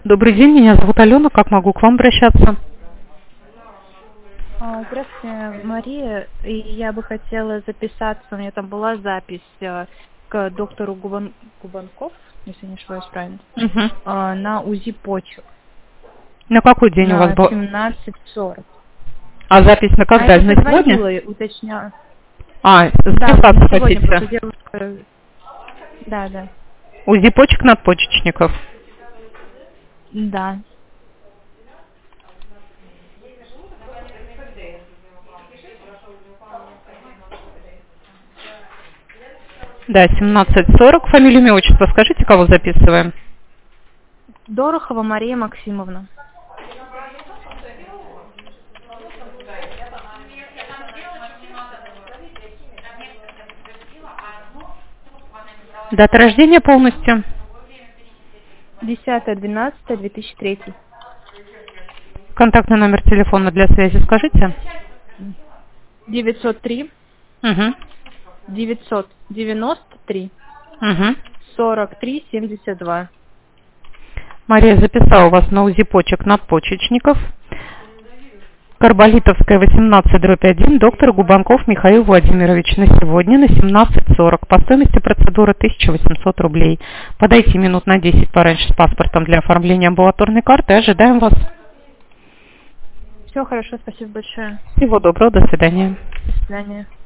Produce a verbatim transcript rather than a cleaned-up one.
Добрый день, меня зовут Алена. Как могу к вам обращаться? А, Здравствуйте, Мария. И я бы хотела записаться, у меня там была запись э, к доктору Губан... Губанков, если не ошибаюсь правильно, Угу. э, на УЗИ почек На какой день у вас на был? семнадцать сорок. А запись на А когда? я На просто сегодня? звонила и уточняла. А, Да, вот записаться на сегодня просто хотите? девушка... Да, да. УЗИ почек надпочечников. Да. Да, семнадцать сорок. Фамилию, имя, отчество. Скажите, кого записываем? Дорохова Мария Максимовна. Дата рождения полностью. десятое двенадцатое две тысячи третий. Контактный номер телефона для связи скажите. девятьсот три Угу. девятьсот девяносто три Угу. сорок три семьдесят два. Мария записала вас на УЗИ почек надпочечников. Карболитовская, восемнадцать дробь один, доктор Губанков Михаил Владимирович. На сегодня на семнадцать сорок. По стоимости процедуры тысяча восемьсот рублей. Подойти минут на десять пораньше с паспортом для оформления амбулаторной карты. Ожидаем вас. Все хорошо, спасибо большое. Всего доброго, до свидания. До свидания.